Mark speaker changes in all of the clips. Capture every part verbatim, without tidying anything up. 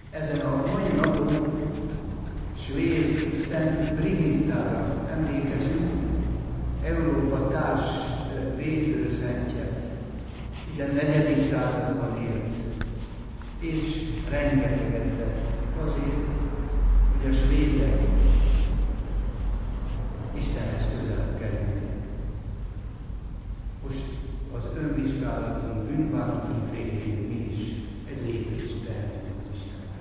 Speaker 1: Ezen a mai napon svéd Szent Brigittára emlékezünk, Európa társ védőszentje, hiszen negyedik században élt, és rengeteget tett azért, hogy a svédek Istenhez közelebb kerülnek. Most az önvizsgálatunk, bűnbánatunk révén mi is egy lépést tehetünk az Istenre.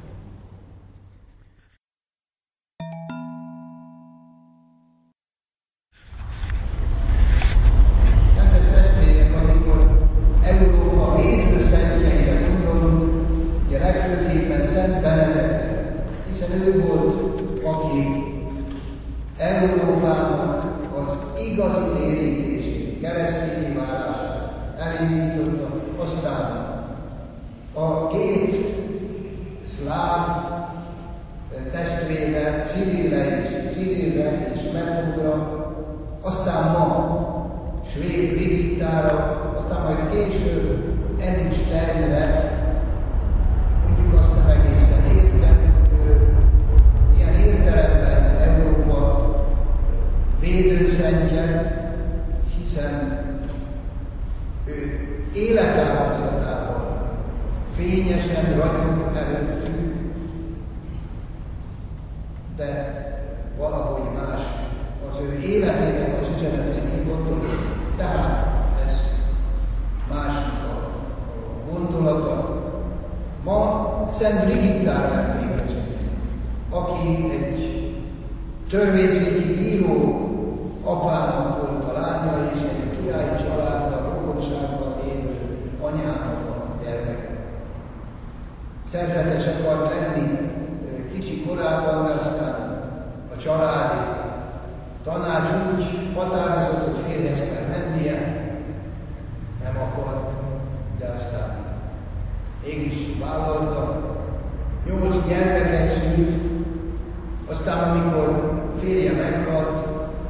Speaker 1: Kedves testvérek, amikor Európa védőszentjeire gondolunk, ugye legfőképpen Szent Benedektre, hiszen ő volt, aki Európának az igazi térítését, keresztényi válását elindította, aztán a két szláv testvére, Cirille és Cirille és Metodra, aztán ma svéd Brigittára, aztán majd később Edith Steinre, mondjuk azt nem egészen értem, ilyen értelemben Európa védőszentje, hiszen ő életáldozatával fényesen ragyog előttünk, de valahogy más az ő életének az üzenetén gondolom. Tehát ez másnak a gondolata. Ma Szent Brigittára emlékezünk, aki egy törvényszéki bíró apának volt a lánya, és egy királyi családban, rokonságban élő anyának a gyermeke. Szerzetes akart lenni kicsi korában, de aztán a családi tanács úgy határozott, hogy férjhez kell mennie, nem akart, de aztán mégis vállalta. Nyolc gyermeket szült, aztán amikor férje meghalt,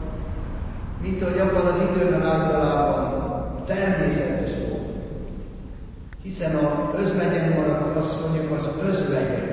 Speaker 1: mint ahogy abban az időben általában természetes volt, hiszen az özvegyen maradt asszonyok az özvegyek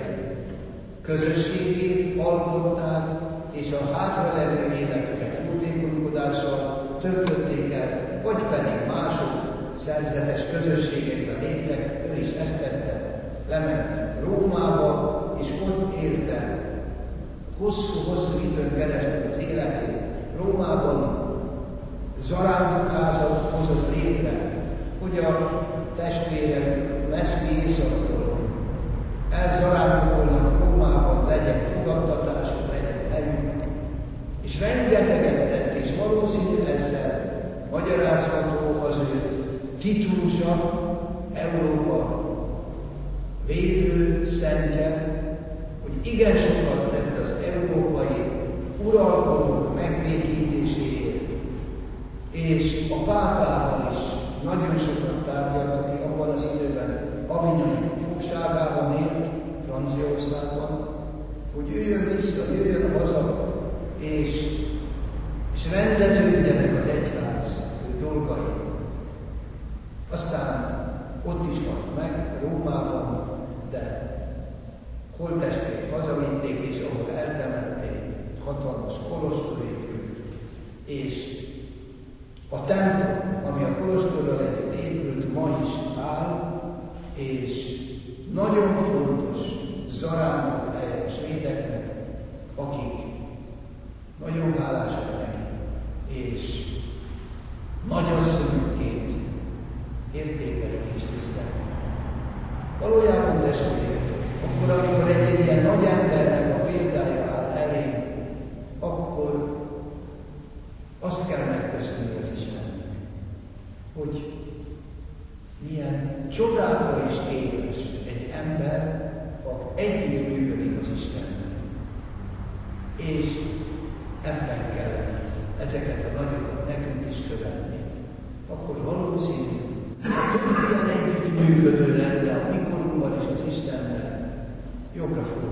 Speaker 1: közösségét alkották, és a hátralevő életüket jótékonykodással töltötték el, vagy pedig mások szerzetes közösségekben léptek, ő is ezt tette, lement Rómába, és ott élte hosszú-hosszú időn keresztül az életét. Rómában zarándokházat hozott létre, hogy a testvérek messzi északtól elzarándokolnak Rómában, legyen fogadtatásuk, legyen helyük. És rengeteget tett, és valószínű ezzel magyarázható az ő titulusa, Európa védő szentje, hogy igen sokat tett az európai uralkodók megbékítéséért, és a pápával is nagyon sokat tárgyalt, aki abban az időben Avignoni fogságában élt, Franciaországban, hogy jöjjön vissza, jöjjön haza, és, és rendeződjenek az egyház dolgai. Aztán ott is halt meg, Rómában, de holttestét hazavitték, és ahol eltemették, hatalmas kolostor épült, és a templom, ami a kolostorral együtt épült, ma is áll, és nagyon fontos zarándok helye a svédeknek, akik nagyon hálásak neki, és nagyasszonyokként értékelik és tisztelnek. Valójában testvérek, akkor, amikor egy ilyen nagy embernek a példája áll elé, akkor azt kell megköszönni az Istennek, hogy milyen csodálva is képes egy ember, ha együtt működik az Istennel. És ebben kell ezeket a nagyokat nekünk is követni. Akkor valószínű, hogy ilyen együtt működő lenne a mikorunkban is az Istennel, jobbra fog